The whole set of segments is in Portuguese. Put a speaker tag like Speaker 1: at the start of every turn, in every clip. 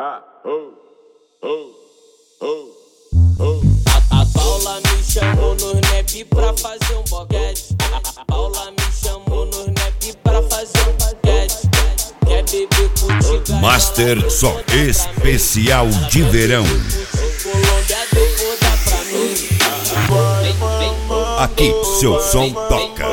Speaker 1: A Paula me chamou no nep pra fazer um boquete. A Paula me chamou no nep pra fazer um boquete. Quer beber contigo?
Speaker 2: Master só especial de verão.
Speaker 1: Colômbia depois dá pra mim.
Speaker 2: Aqui seu som toca.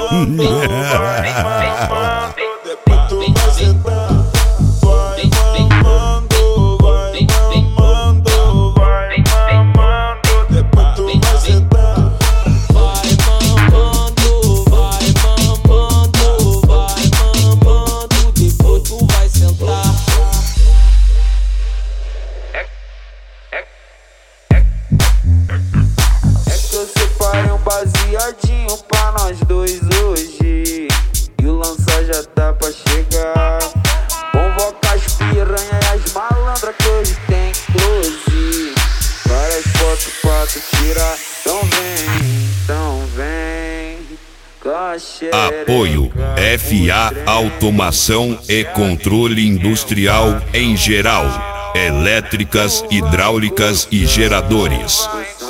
Speaker 3: Baseadinho pra nós dois hoje, e o lança já tá pra chegar. Convoca as piranha e as malandras que hoje tem close. Várias fotos pra tu tirar, então vem com a xereca.
Speaker 2: Apoio FA Automação e Controle Industrial em geral. Elétricas, hidráulicas e geradores.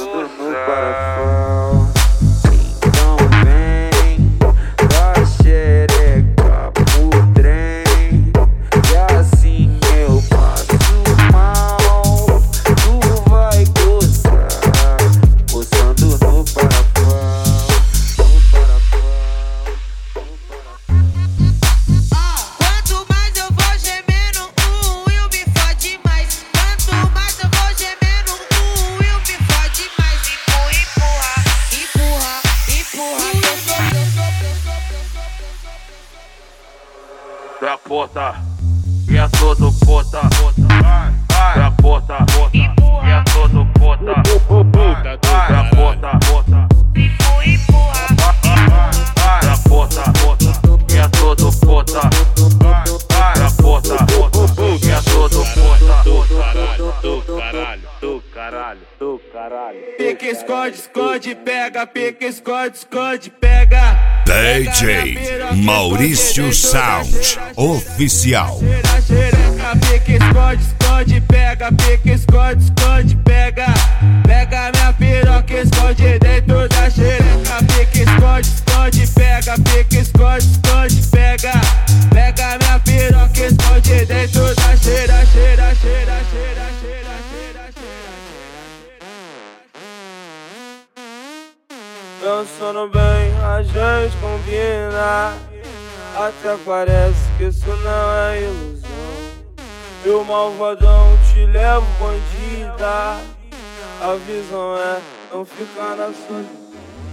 Speaker 4: Da porta, e a todo porta, da porta, e a todo porta, da porta, da porta, e a todo porta, da porta, e a todo porta, do caralho.
Speaker 5: Pique, esconde, pega, pique, esconde, pega.
Speaker 2: DJ Maurício Sound Oficial.
Speaker 5: Xereca, pique, esconde, pega, pique, esconde, pega. Pega minha piroca, esconde dentro da xereca. Pique, esconde, pega, pique, esconde, pega. Pega minha piroca, esconde dentro da xereca. Pensando bem, a gente combina. Até parece que isso não é ilusão. Eu malvadão te levo bandida. A visão é não ficar na solidão.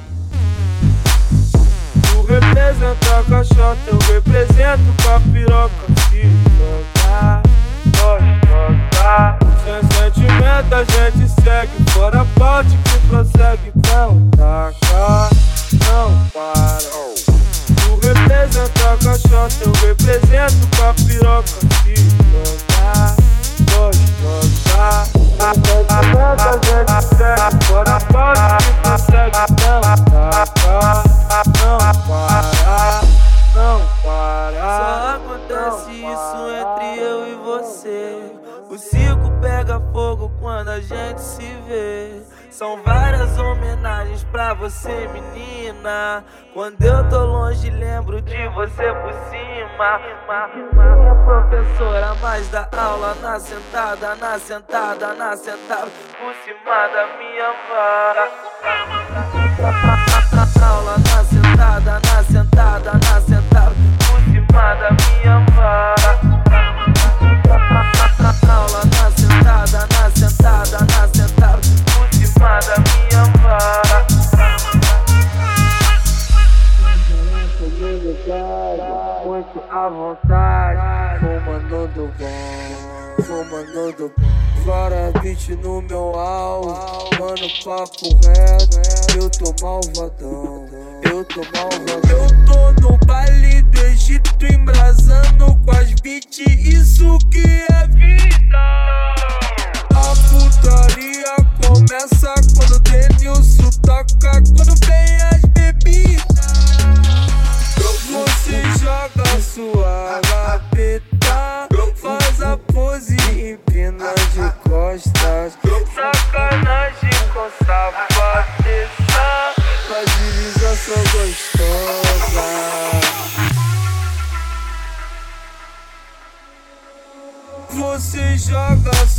Speaker 5: Tu representa a caixota, eu represento com a piroca. Se jogar, pode jogar. Sem sentimento a gente segue, fora parte que prossegue. Não taca, não para. Tu representa a caixota, eu represento com a piroca. Se jogar, pode jogar. A gente segue, fora parte que prossegue. Não taca, não para, não para. Só acontece isso entre eu e você. O circo pega fogo quando a gente se vê. São várias homenagens pra você, menina. Quando eu tô longe, lembro de você por cima. Minha professora mais da aula na sentada, por cima da minha vara. Aula na sentada, por cima da minha vara. Aula na sentada, por cima da minha vara. Muito à vontade, fumando do bom. Fora beat no meu alvo, mano, papo reto. Eu tô malvadão. Eu tô no baile do Egito, embrasando com as beats. Isso que é vida. A putaria começa quando o Denilson toca, quando vem as bebidas. Você joga sua rapeta, faz a pose e empina joga